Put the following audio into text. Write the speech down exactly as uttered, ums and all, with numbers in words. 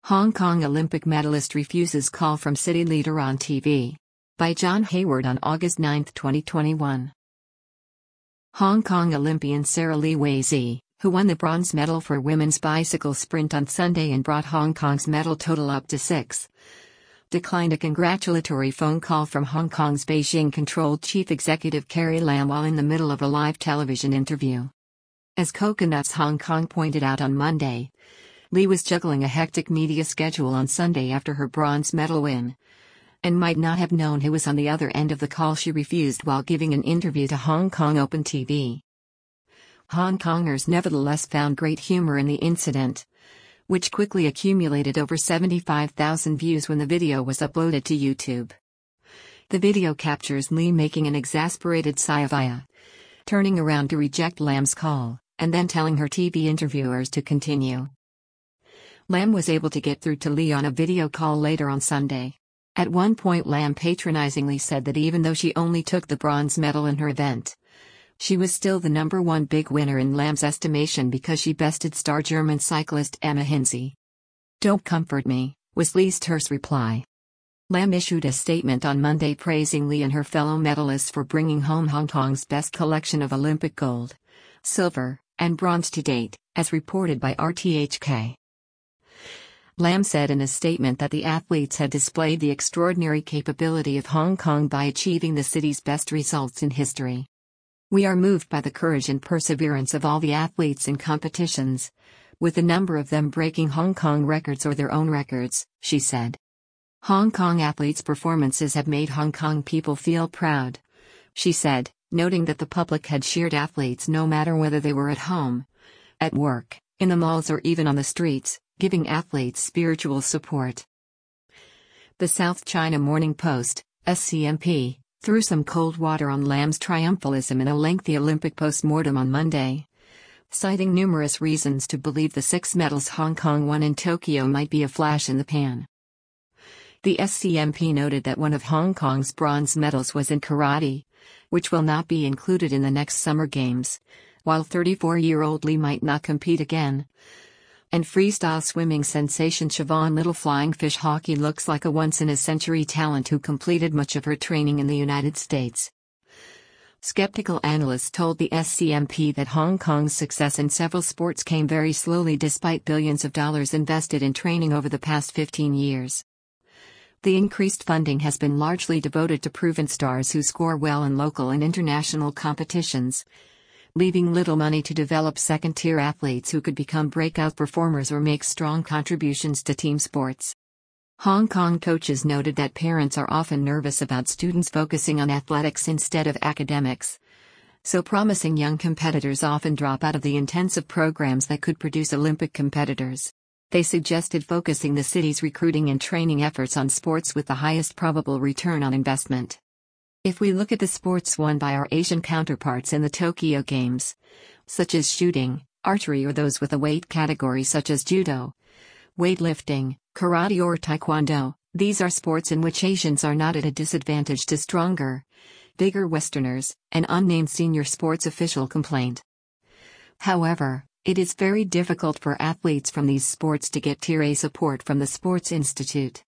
Hong Kong Olympic medalist refuses call from city leader on T V. By John Hayward on August ninth, twenty twenty-one. Hong Kong Olympian Sarah Lee Weizhi, who won the bronze medal for women's bicycle sprint on Sunday and brought Hong Kong's medal total up to six, declined a congratulatory phone call from Hong Kong's Beijing-controlled chief executive Carrie Lam while in the middle of a live television interview. As Coconuts Hong Kong pointed out on Monday, Lee was juggling a hectic media schedule on Sunday after her bronze medal win, and might not have known who was on the other end of the call she refused while giving an interview to Hong Kong Open T V. Hong Kongers nevertheless found great humor in the incident, which quickly accumulated over seventy-five thousand views when the video was uploaded to YouTube. The video captures Lee making an exasperated sigh of "Aya," turning around to reject Lam's call, and then telling her T V interviewers to continue. Lam was able to get through to Lee on a video call later on Sunday. At one point, Lam patronizingly said that even though she only took the bronze medal in her event, she was still the number one big winner in Lam's estimation because she bested star German cyclist Emma Hinze. "Don't comfort me," was Lee's terse reply. Lam issued a statement on Monday praising Lee and her fellow medalists for bringing home Hong Kong's best collection of Olympic gold, silver, and bronze to date, as reported by R T H K. Lam said in a statement that the athletes had displayed the extraordinary capability of Hong Kong by achieving the city's best results in history. "We are moved by the courage and perseverance of all the athletes in competitions, with a number of them breaking Hong Kong records or their own records," she said. "Hong Kong athletes' performances have made Hong Kong people feel proud," she said, noting that the public had cheered athletes no matter whether they were at home, at work, in the malls or even on the streets, giving athletes spiritual support. The South China Morning Post, S C M P, threw some cold water on Lam's triumphalism in a lengthy Olympic post-mortem on Monday, citing numerous reasons to believe the six medals Hong Kong won in Tokyo might be a flash in the pan. The S C M P noted that one of Hong Kong's bronze medals was in karate, which will not be included in the next Summer Games, while thirty-four-year-old Lee might not compete again. And freestyle swimming sensation Siobhan Little Flying Fish Hockey looks like a once-in-a-century talent who completed much of her training in the United States. Skeptical analysts told the S C M P that Hong Kong's success in several sports came very slowly despite billions of dollars invested in training over the past fifteen years. The increased funding has been largely devoted to proven stars who score well in local and international competitions, leaving little money to develop second-tier athletes who could become breakout performers or make strong contributions to team sports. Hong Kong coaches noted that parents are often nervous about students focusing on athletics instead of academics, so promising young competitors often drop out of the intensive programs that could produce Olympic competitors. They suggested focusing the city's recruiting and training efforts on sports with the highest probable return on investment. If we look at the sports won by our Asian counterparts in the Tokyo Games, such as shooting, archery or those with a weight category such as judo, weightlifting, karate or taekwondo, these are sports in which Asians are not at a disadvantage to stronger, bigger Westerners, an unnamed senior sports official complained. However, it is very difficult for athletes from these sports to get Tier A support from the Sports Institute.